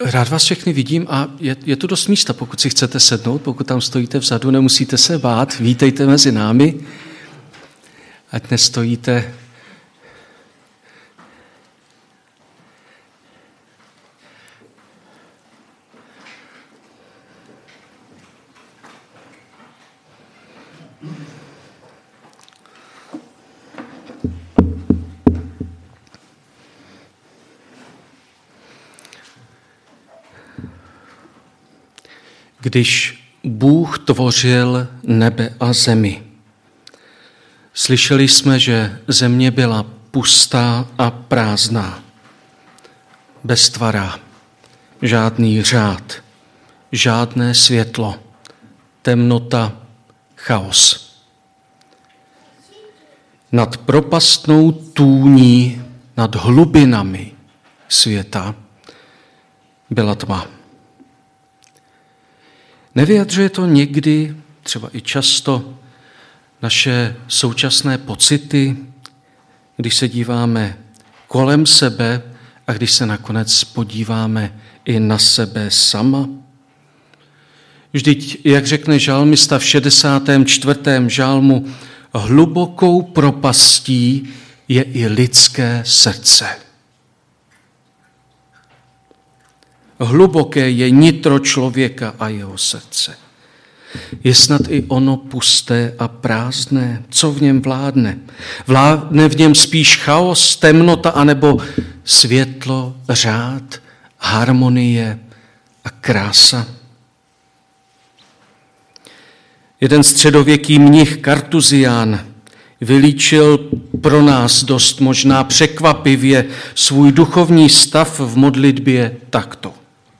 Rád vás všechny vidím a je tu dost místa, pokud si chcete sednout, pokud tam stojíte vzadu, nemusíte se bát, vítejte mezi námi, ať nestojíte. Když Bůh tvořil nebe a zemi, slyšeli jsme, že země byla pustá a prázdná, beztvará, žádný řád, žádné světlo, temnota, chaos. Nad propastnou tůní, nad hlubinami světa byla tma. Nevyjadřuje to někdy, třeba i často, naše současné pocity, když se díváme kolem sebe a když se nakonec podíváme i na sebe sama? Vždyť, jak řekne žalmista v 64. žalmu, hlubokou propastí je i lidské srdce. Hluboké je nitro člověka a jeho srdce. Je snad i ono pusté a prázdné? Co v něm vládne? Vládne v něm spíš chaos, temnota, anebo světlo, řád, harmonie a krása? Jeden středověký mnich Kartuzián vylíčil pro nás dost možná překvapivě svůj duchovní stav v modlitbě takto.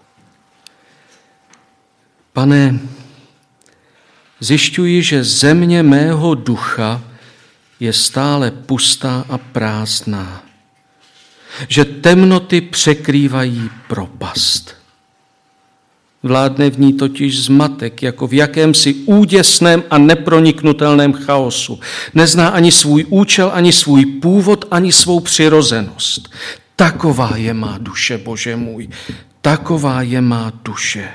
Pane, zjišťuji, že země mého ducha je stále pustá a prázdná, že temnoty překrývají propast. Vládne v ní totiž zmatek, jako v jakémsi úděsném a neproniknutelném chaosu. Nezná ani svůj účel, ani svůj původ, ani svou přirozenost. Taková je má duše, Bože můj, taková je má duše.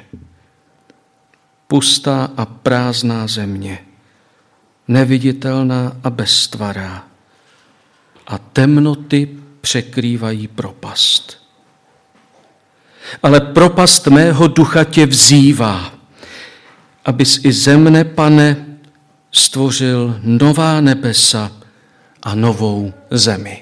Pustá a prázdná země, neviditelná a beztvará, a temnoty překrývají propast. Ale propast mého ducha tě vzývá, abys i zemne, Pane, stvořil nová nebesa a novou zemi.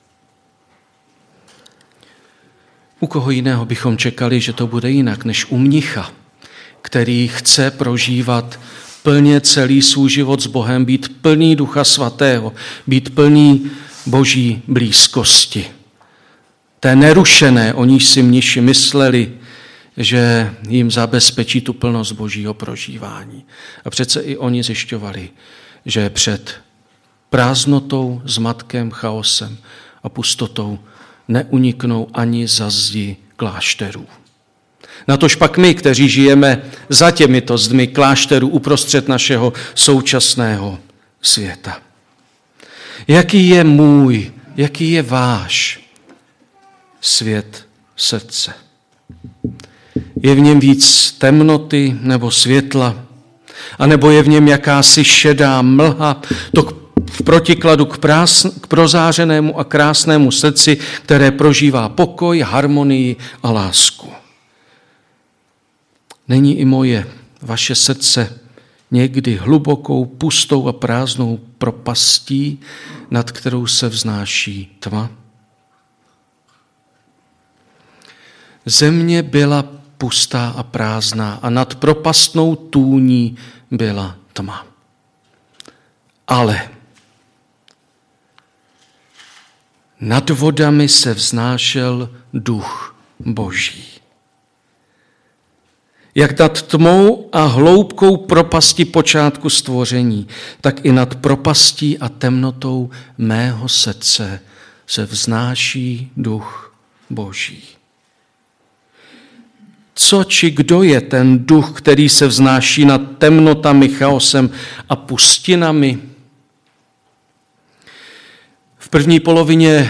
U koho jiného bychom čekali, že to bude jinak než u mnicha, který chce prožívat plně celý svůj život s Bohem, být plný Ducha Svatého, být plný Boží blízkosti. Té nerušené, o níž si mniši mysleli, že jim zabezpečí tu plnost Božího prožívání. A přece i oni zjišťovali, že před prázdnotou, zmatkem, chaosem a pustotou neuniknou ani za zdi klášterů. Natož pak my, kteří žijeme za těmito zdmi klášterů uprostřed našeho současného světa. Jaký je můj, jaký je váš svět srdce? Je v něm víc temnoty nebo světla? A nebo je v něm jakási šedá mlha, to v protikladu k prozářenému a krásnému srdci, které prožívá pokoj, harmonii a lásku? Není i moje, vaše srdce někdy hlubokou, pustou a prázdnou propastí, nad kterou se vznáší tma? Země byla pustá a prázdná a nad propastnou tůní byla tma. Ale nad vodami se vznášel duch Boží. Jak nad tmou a hloubkou propasti počátku stvoření, tak i nad propastí a temnotou mého srdce se vznáší duch Boží. Co či kdo je ten duch, který se vznáší nad temnotami, chaosem a pustinami? v první polovině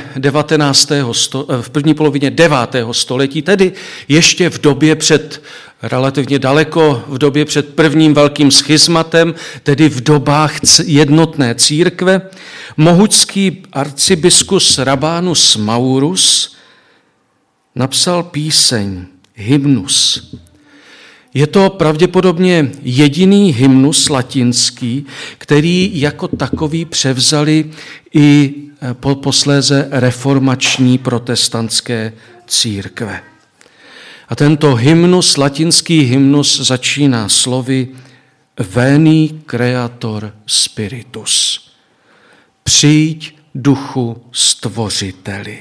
9. století, tedy ještě v době relativně daleko v době před prvním velkým schizmatem, tedy v dobách jednotné církve, mohučský arcibiskus Rabanus Maurus napsal píseň, hymnus. Je to pravděpodobně jediný hymnus latinský, který jako takový převzali i posléze reformační protestantské církve. A tento hymnus, latinský hymnus, začíná slovy Veni Creator Spiritus. Přijď duchu stvořiteli.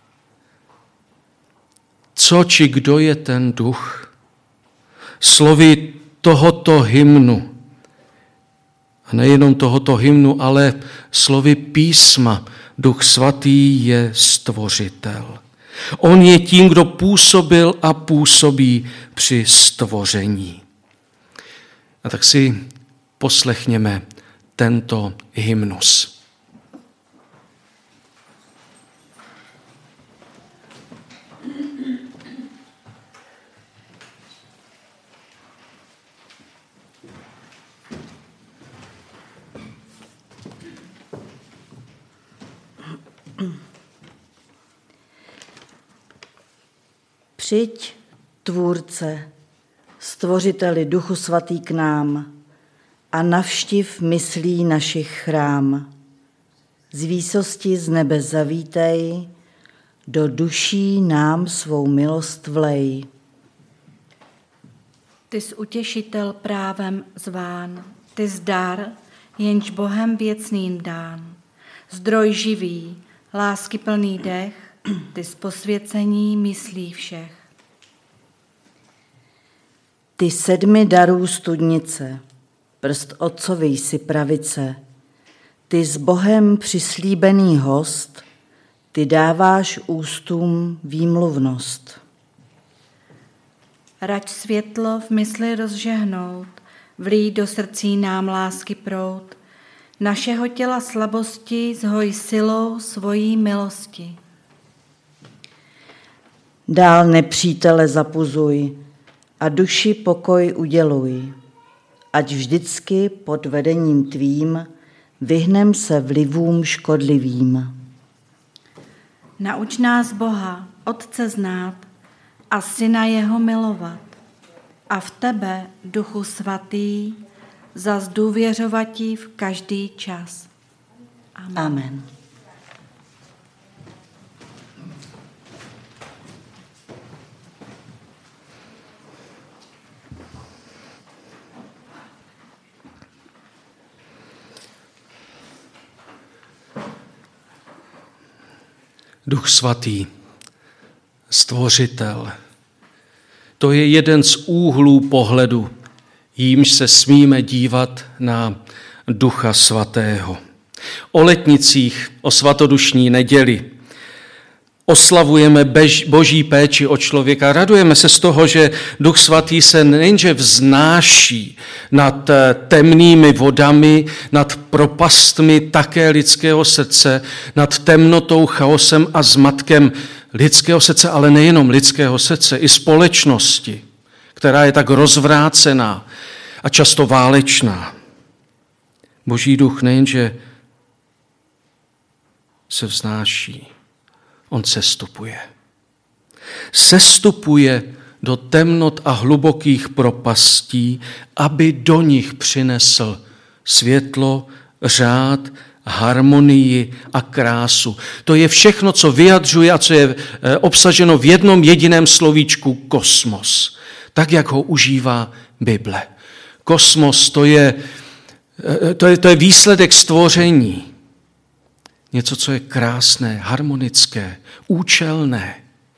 Co či kdo je ten duch? Slovy tohoto hymnu, a nejenom tohoto hymnu, ale slovy písma, Duch Svatý je stvořitel. On je tím, kdo působil a působí při stvoření. A tak si poslechněme tento hymnus. Přijď, Tvůrce, Stvořiteli Duchu Svatý k nám a navštiv myslí našich chrám. Z výsosti z nebe zavítej, do duší nám svou milost vlej. Ty jsi utěšitel právem zván, ty jsi dar, jenž Bohem věcným dán. Zdroj živý, láskyplný dech, ty z posvěcení myslí všech. Ty 7 darů studnice, prst otcovi jsi pravice, ty s Bohem přislíbený host, ty dáváš ústům výmluvnost. Rač světlo v mysli rozžehnout, vlij do srdcí nám lásky proud, našeho těla slabosti zhoj silou svojí milosti. Dál nepřítele zapuzuj a duši pokoj uděluj, ať vždycky pod vedením tvým vyhnem se vlivům škodlivým. Nauč nás Boha, Otce znát a Syna jeho milovat a v tebe, Duchu Svatý, zas důvěřovati v každý čas. Amen. Amen. Duch Svatý, Stvořitel. To je jeden z úhlů pohledu, jímž se smíme dívat na Ducha Svatého. O letnicích, o svatodušní neděli oslavujeme Boží péči o člověka. Radujeme se z toho, že Duch Svatý se nejenže vznáší nad temnými vodami, nad propastmi také lidského srdce, nad temnotou, chaosem a zmatkem lidského srdce, ale nejenom lidského srdce, i společnosti, která je tak rozvrácená a často válečná. Boží duch nejenže se vznáší, on sestupuje. Sestupuje do temnot a hlubokých propastí, aby do nich přinesl světlo, řád, harmonii a krásu. To je všechno, co vyjadřuje a co je obsaženo v jednom jediném slovíčku kosmos. Tak, jak ho užívá Bible. Kosmos, to je výsledek stvoření. Něco, co je krásné, harmonické, účelné.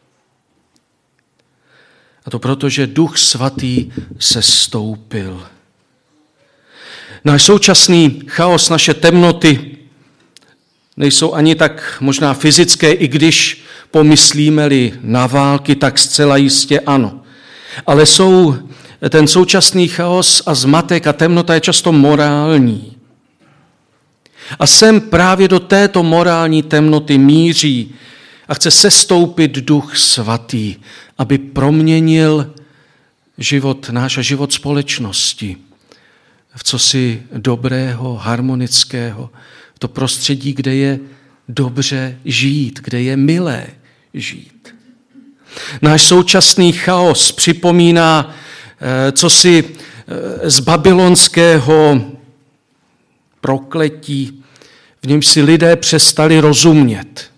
A to proto, že Duch Svatý sestoupil. Náš současný chaos, naše temnoty nejsou ani tak možná fyzické, i když pomyslíme-li na války, tak zcela jistě ano. Ale ten současný chaos a zmatek a temnota je často morální. A sem právě do této morální temnoty míří a chce sestoupit Duch Svatý, aby proměnil život náš a život společnosti v cosi dobrého, harmonického, v to prostředí, kde je dobře žít, kde je milé žít. Náš současný chaos připomíná cosi z babylonského prokletí, v němž si lidé přestali rozumět.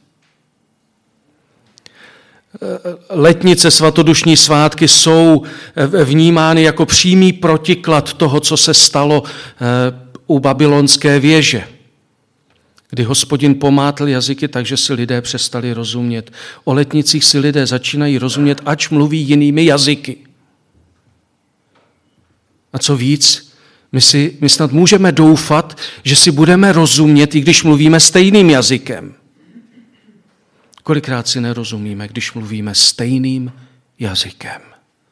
Letnice, svatodušní svátky jsou vnímány jako přímý protiklad toho, co se stalo u babylonské věže, kdy Hospodin pomátl jazyky, takže si lidé přestali rozumět. O letnicích si lidé začínají rozumět, ač mluví jinými jazyky. A co víc, my snad můžeme doufat, že si budeme rozumět, i když mluvíme stejným jazykem. Kolikrát si nerozumíme, když mluvíme stejným jazykem.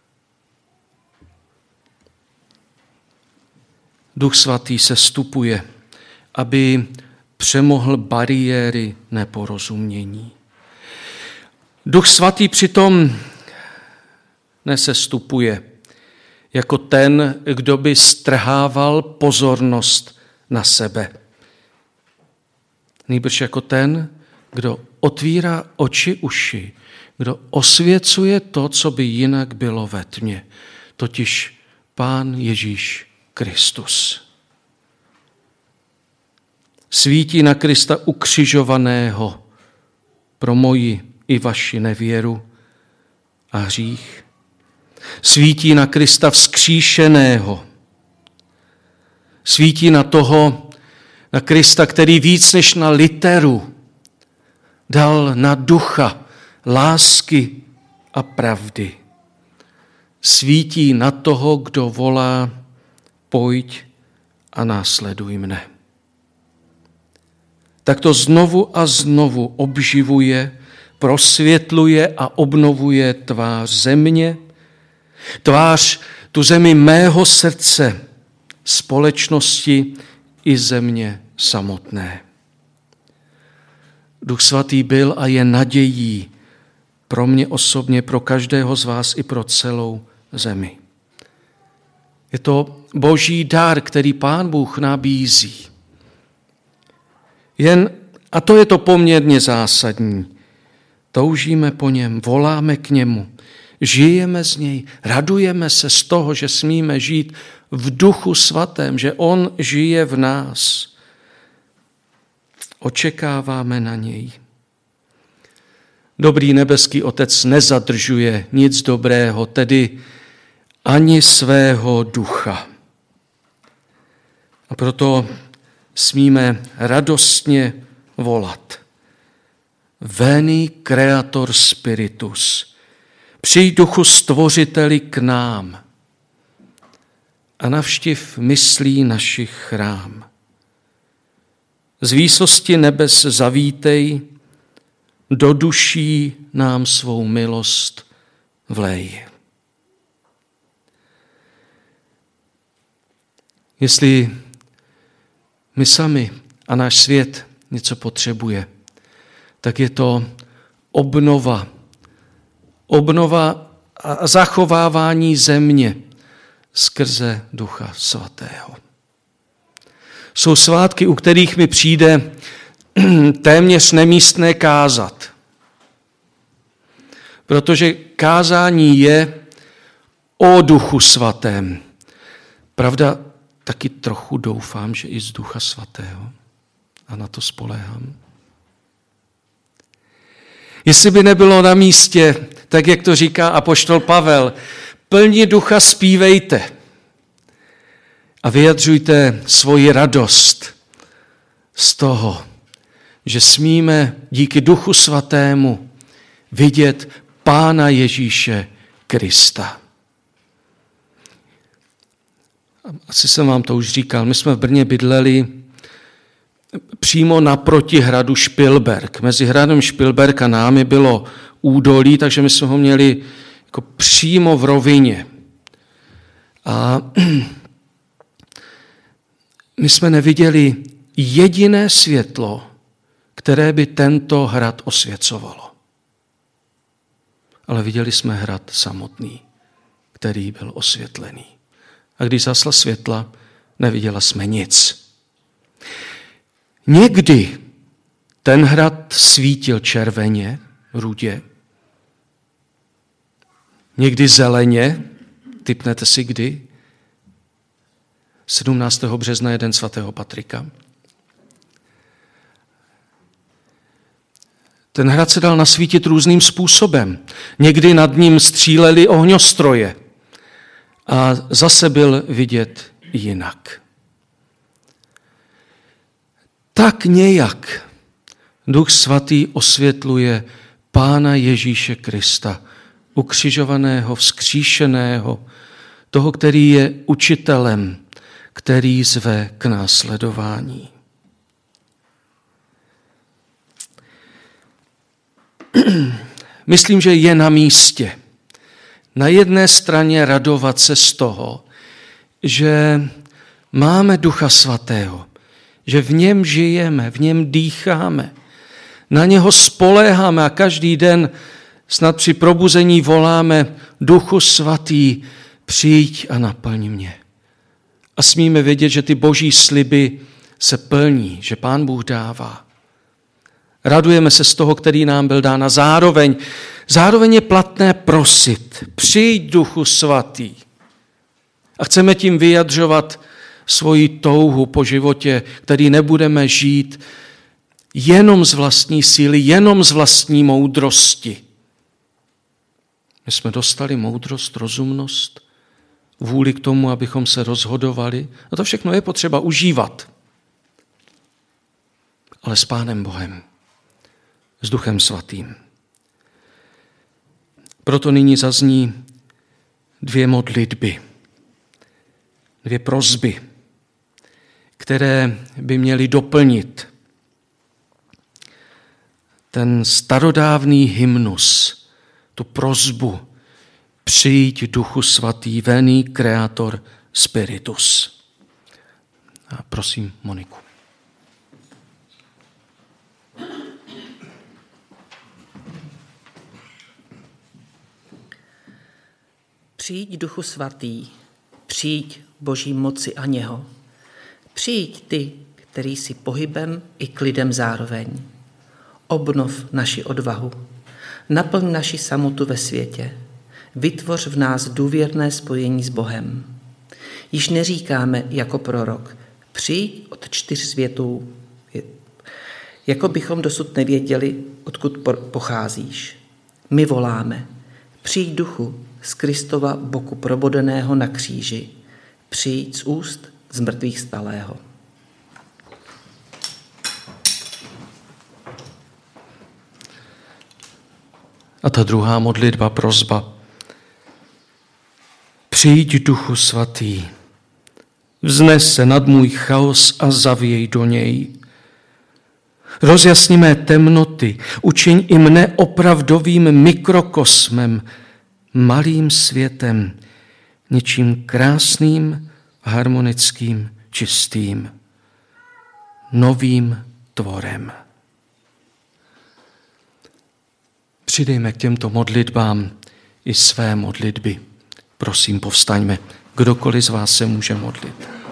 Duch Svatý se vstupuje, aby přemohl bariéry neporozumění. Duch Svatý přitom nesestupuje jako ten, kdo by strhával pozornost na sebe. Nýbrž jako ten, kdo otvírá oči, uši, kdo osvěcuje to, co by jinak bylo ve tmě, totiž Pán Ježíš Kristus. Svítí na Krista ukřižovaného pro moji i vaši nevěru a hřích. Svítí na Krista vzkříšeného. Svítí na Krista, který víc než na literu dal na ducha lásky a pravdy. Svítí na toho, kdo volá, pojď a následuj mne. Tak to znovu a znovu obživuje, prosvětluje a obnovuje tvář země, tu zemi mého srdce, společnosti i země samotné. Duch Svatý byl a je nadějí pro mě osobně, pro každého z vás i pro celou zemi. Je to boží dar, který Pán Bůh nabízí. A to je to poměrně zásadní. Toužíme po něm, voláme k němu, žijeme z něj, radujeme se z toho, že smíme žít v Duchu Svatém, že on žije v nás. Očekáváme na něj. Dobrý nebeský Otec nezadržuje nic dobrého, tedy ani svého ducha. A proto smíme radostně volat. Veni Creator Spiritus, přijď Duchu Stvořiteli k nám a navštiv myslí našich chrám. Z výsosti nebes zavítej, do duší nám svou milost vlej. Jestli my sami a náš svět něco potřebuje, tak je to obnova a zachovávání země skrze Ducha Svatého. Jsou svátky, u kterých mi přijde téměř nemístné kázat. Protože kázání je o Duchu Svatém. Pravda, taky trochu doufám, že i z Ducha Svatého. A na to spoléhám. Jestli by nebylo na místě, tak jak to říká apoštol Pavel, plni ducha zpívejte a vyjadřujte svoji radost z toho, že smíme díky Duchu Svatému vidět Pána Ježíše Krista. Asi jsem vám to už říkal, my jsme v Brně bydleli přímo naproti hradu Špilberk. Mezi hradem Špilberk a námi bylo údolí, takže my jsme ho měli jako přímo v rovině. A my jsme neviděli jediné světlo, které by tento hrad osvěcovalo. Ale viděli jsme hrad samotný, který byl osvětlený. A když zasla světla, neviděla jsme nic. Někdy ten hrad svítil červeně, rudě, někdy zeleně, tipnete si kdy? 17. března je den svatého Patrika. Ten hrad se dal nasvítit různým způsobem. Někdy nad ním stříleli ohňostroje a zase byl vidět jinak. Tak nějak Duch Svatý osvětluje Pána Ježíše Krista, ukřižovaného, vzkříšeného, toho, který je učitelem, který zve k následování. Myslím, že je na místě na jedné straně radovat se z toho, že máme Ducha Svatého, že v něm žijeme, v něm dýcháme, na něho spoléháme a každý den snad při probuzení voláme: Duchu Svatý, přijď a naplň mě. A smíme vědět, že ty boží sliby se plní, že Pán Bůh dává. Radujeme se z toho, který nám byl dán, a zároveň je platné prosit: přijď, Duchu Svatý. A chceme tím vyjadřovat svoji touhu po životě, který nebudeme žít jenom z vlastní síly, jenom z vlastní moudrosti. My jsme dostali moudrost, rozumnost, vůli k tomu, abychom se rozhodovali. A to všechno je potřeba užívat. Ale s Pánem Bohem, s Duchem Svatým. Proto nyní zazní 2 modlitby, 2 prosby, které by měly doplnit ten starodávný hymnus, tu prosbu: přijď, Duchu Svatý, veni creator spiritus. A prosím Moniku. Přijď, Duchu Svatý, přijď Boží moci a něho. Přijď ty, který si pohybem i klidem zároveň. Obnov naši odvahu, naplň naši samotu ve světě, vytvoř v nás důvěrné spojení s Bohem. Již neříkáme jako prorok: přijď od 4 světů, jako bychom dosud nevěděli, odkud pocházíš. My voláme: přijď, Duchu, z Kristova boku probodeného na kříži, přijď z úst z mrtvých vstalého. A ta druhá modlitba, prosba: přijď, Duchu Svatý, vznes se nad můj chaos a zavěj do něj. Rozjasni mé temnoty, učiň i mne opravdovým mikrokosmem, malým světem, něčím krásným, harmonickým, čistým, novým tvorem. Přidejme k těmto modlitbám i své modlitby. Prosím, povstaňme. Kdokoliv z vás se může modlit.